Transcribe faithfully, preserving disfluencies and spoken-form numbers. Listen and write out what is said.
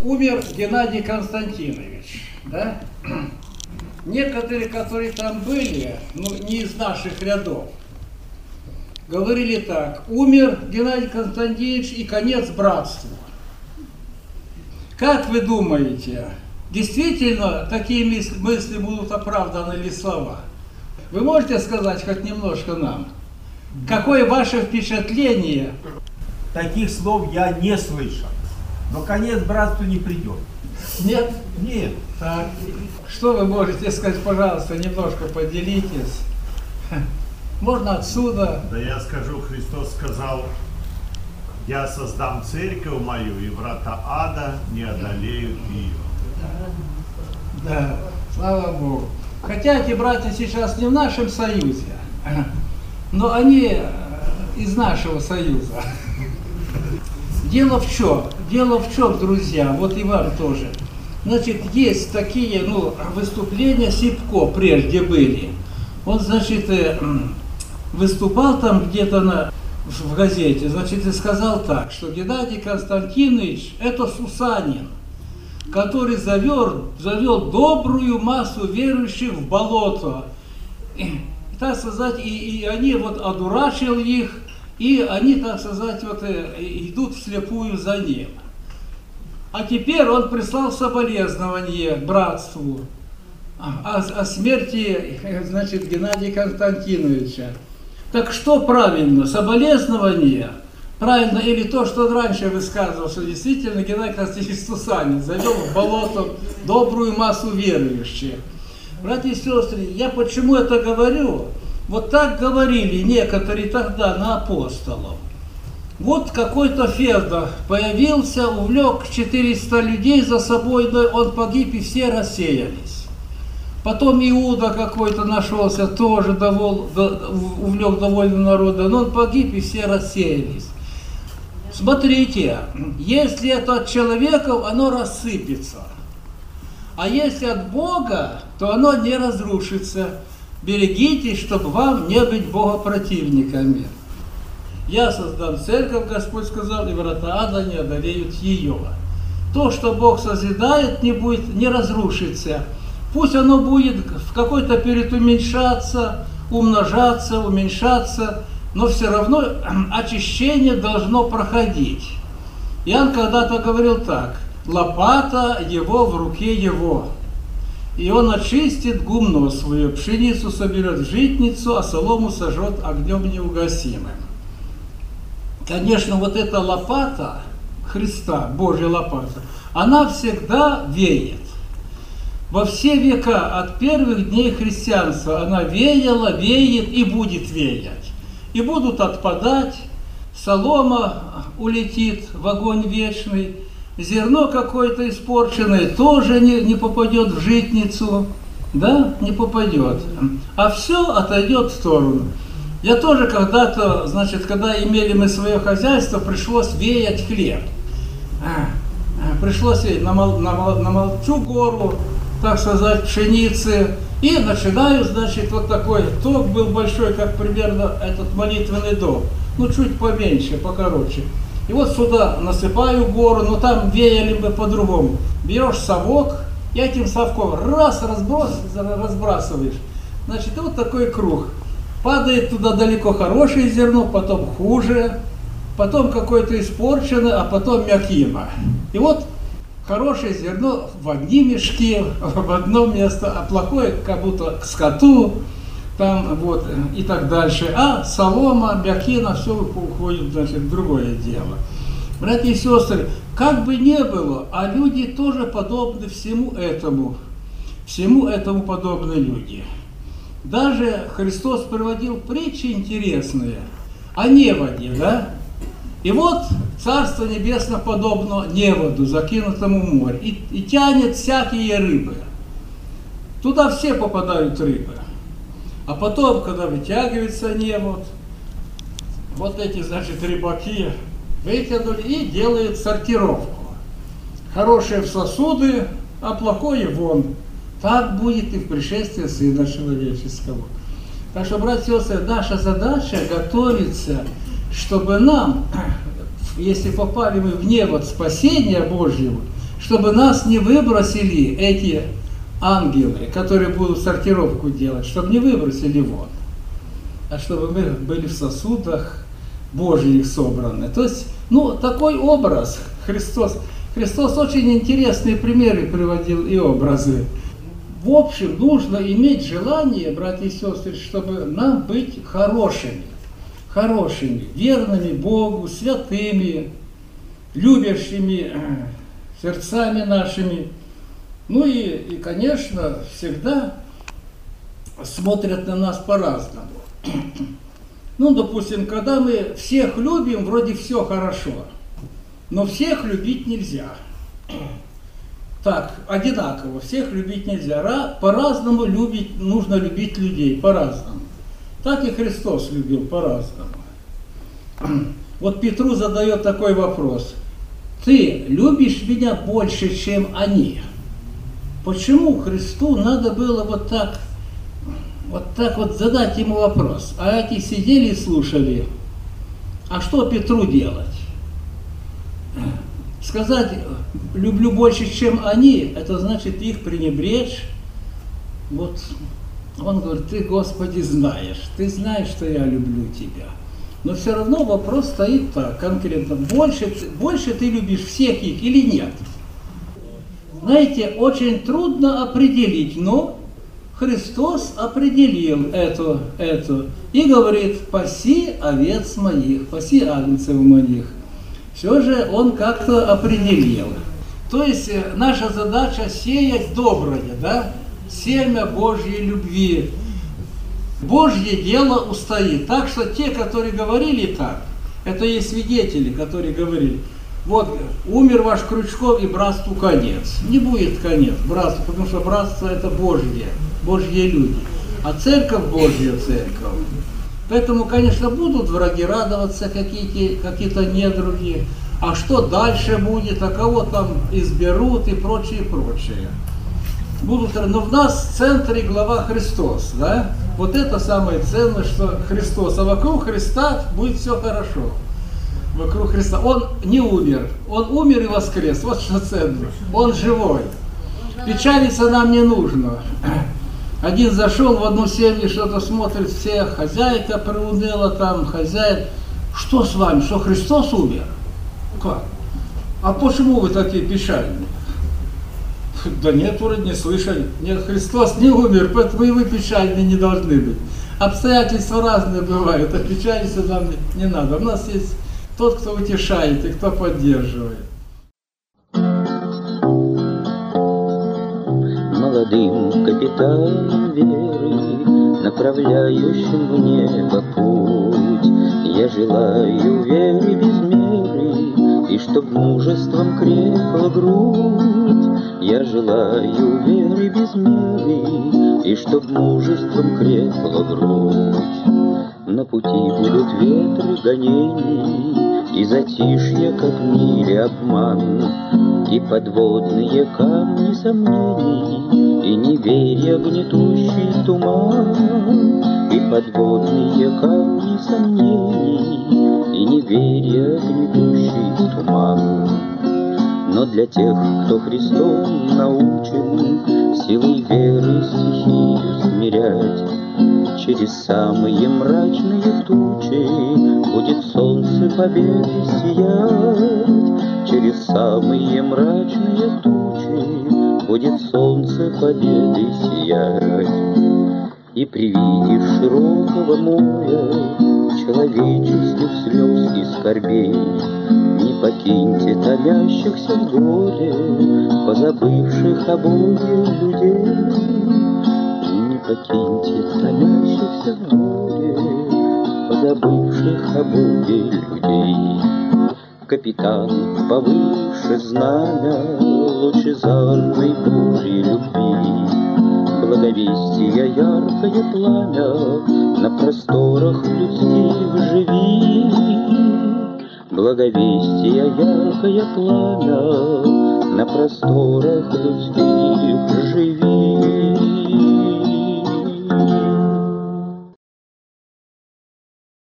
Умер Геннадий Константинович, да? Некоторые, которые там были, ну, не из наших рядов, говорили так: умер Геннадий Константинович и конец братству. Как вы думаете, действительно такие мысли будут оправданы ли слова? Вы можете сказать хоть немножко нам? Какое ваше впечатление? Таких слов я не слышал. Но конец братству не придет. Нет? Нет. Так. Что вы можете сказать, пожалуйста, немножко поделитесь. Можно отсюда. Да я скажу, Христос сказал: я создам церковь мою, и врата ада не одолеют ее. Да, слава Богу. Хотя эти братья сейчас не в нашем союзе, но они из нашего союза. Дело в чем? Дело в чем, друзья, вот и вам тоже. Значит, есть такие, ну, выступления, Сипко прежде были. Он, значит, выступал там где-то на, в газете, значит, и сказал так, что Геннадий Константинович – это Сусанин, который завел, завел добрую массу верующих в болото. И, так сказать, и, и они вот одурачил их, и они, так сказать, вот идут вслепую за ним. А теперь он прислал соболезнование братству о, о смерти, значит, Геннадия Константиновича. Так что правильно, соболезнование? Правильно или то, что он раньше высказывал, что действительно Геннадий Константинович Сусанин завел в болото добрую массу верующих. Братья и сестры, я почему это говорю? Вот так говорили некоторые тогда на апостолов. Вот какой-то Феда появился, увлек четыреста людей за собой, но он погиб, и все рассеялись. Потом Иуда какой-то нашелся, тоже довол, до, увлек довольно народа, но он погиб, и все рассеялись. Смотрите, если это от человека, оно рассыпется. А если от Бога, то оно не разрушится. Берегитесь, чтобы вам не быть богопротивниками. Я создам церковь, Господь сказал, и врата ада не одолеют ее. То, что Бог созидает, не будет, не разрушится. Пусть оно будет в какой-то период уменьшаться, умножаться, уменьшаться, но все равно очищение должно проходить. Иоанн когда-то говорил так: лопата его в руке его. И он очистит гумно свое, пшеницу соберет в житницу, а солому сожжет огнем неугасимым. Конечно, вот эта лопата Христа, Божья лопата, она всегда веет. Во все века, от первых дней христианства, она веяла, веет и будет веять. И будут отпадать, солома улетит в огонь вечный, зерно какое-то испорченное тоже не, не попадет в житницу, да, не попадет, а все отойдет в сторону. Я тоже когда-то, значит, когда имели мы свое хозяйство, пришлось веять хлеб. Пришлось веять, намол, намол, намолчу гору, так сказать, пшеницы, и начинаю, значит, вот такой ток был большой, как примерно этот молитвенный дом, ну, чуть поменьше, покороче. И вот сюда насыпаю гору, но там веяли бы по-другому. Берешь совок, и этим совком раз разброс, разбрасываешь. Значит, и вот такой круг. Падает туда далеко хорошее зерно, потом хуже, потом какое-то испорченное, а потом мякима. И вот хорошее зерно в одни мешки, в одно место, а плохое как будто к скоту, там вот и так дальше. А солома, мякина, все уходит, значит, в другое дело. Братья и сестры, как бы ни было, а люди тоже подобны всему этому. Всему этому подобны люди. Даже Христос приводил притчи интересные о неводе, да? И вот Царство Небесное подобно неводу, закинутому в море, и, и тянет всякие рыбы. Туда все попадают рыбы. А потом, когда вытягивается невод, вот эти, значит, рыбаки вытянули и делают сортировку. Хорошее в сосуды, а плохое вон. Так будет и в пришествии Сына Человеческого. Так что, братья и сестры, наша задача готовиться, чтобы нам, если попали мы в невод спасения Божьего, чтобы нас не выбросили эти ангелы, которые будут сортировку делать, чтобы не выбросили вон, а чтобы мы были в сосудах Божьих собраны. То есть, ну, такой образ Христос. Христос очень интересные примеры приводил и образы. В общем, нужно иметь желание, братья и сестры, чтобы нам быть хорошими, хорошими, верными Богу, святыми, любящими сердцами нашими. Ну и, и, конечно, всегда смотрят на нас по-разному. Ну, допустим, когда мы всех любим, вроде все хорошо, но всех любить нельзя. Так, одинаково, всех любить нельзя. По-разному любить, нужно любить людей, по-разному. Так и Христос любил по-разному. Вот Петру задает такой вопрос. Ты любишь меня больше, чем они? Почему Христу надо было вот так, вот так вот задать ему вопрос? А эти сидели и слушали. А что Петру делать? Сказать «люблю больше, чем они», это значит их пренебречь. Вот он говорит: ты, Господи, знаешь, ты знаешь, что я люблю тебя. Но все равно вопрос стоит так, конкретно: больше, больше ты любишь всех их или нет? Знаете, очень трудно определить, но Христос определил это, это и говорит: паси овец моих, паси агнцев моих. Все же он как-то определил. То есть наша задача сеять доброе, да? Семя Божьей любви. Божье дело устоит. Так что те, которые говорили так, это есть свидетели, которые говорили: вот умер ваш Крючков, и братству конец. Не будет конец братству, потому что братство это Божье, Божьи люди. А церковь Божья церковь. Поэтому, конечно, будут враги радоваться, какие-то какие-то недруги. А что дальше будет, а кого там изберут и прочее, прочее. Будут, но в нас в центре глава Христос, да? Вот это самое ценное, что Христос. А вокруг Христа будет все хорошо. Вокруг Христа. Он не умер. Он умер и воскрес. Вот что ценно. Он живой. Печалиться нам не нужно. Один зашел в одну семью, что-то смотрит, все, хозяйка приуныла там, хозяин. Что с вами? Что Христос умер? Как? А почему вы такие печальные? Да нет, вроде не слышали. Нет, Христос не умер, поэтому и вы печальные не должны быть. Обстоятельства разные бывают, а печалиться нам не надо. У нас есть тот, кто утешает и кто поддерживает. Молодым капитаном веры, направляющим в небо путь, я желаю веры без меры, и чтоб мужеством крепла грудь. Я желаю веры без меры, и чтоб мужеством крепла грудь. На пути будут ветры гонений, и затишье, как в мире обман, и подводные камни сомнений, и неверия гнетущий туман, и подводные камни сомнений, и неверия гнетущий туман. Но для тех, кто Христом научен силой веры стихию смирять, через самые мрачные тучи будет солнце победы сиять. Через самые мрачные тучи будет солнце победы сиять. И при виде широкого моря человеческих слез и скорбей не покиньте томящихся в горе, позабывших о Боге людей. Не покиньте томящихся в горе, позабывших о Боге людей. Капитан повыше знамя лучезарной Божьей любви, благовестия яркое пламя на просторах людских живи. Благовестия яркое пламя на просторах людских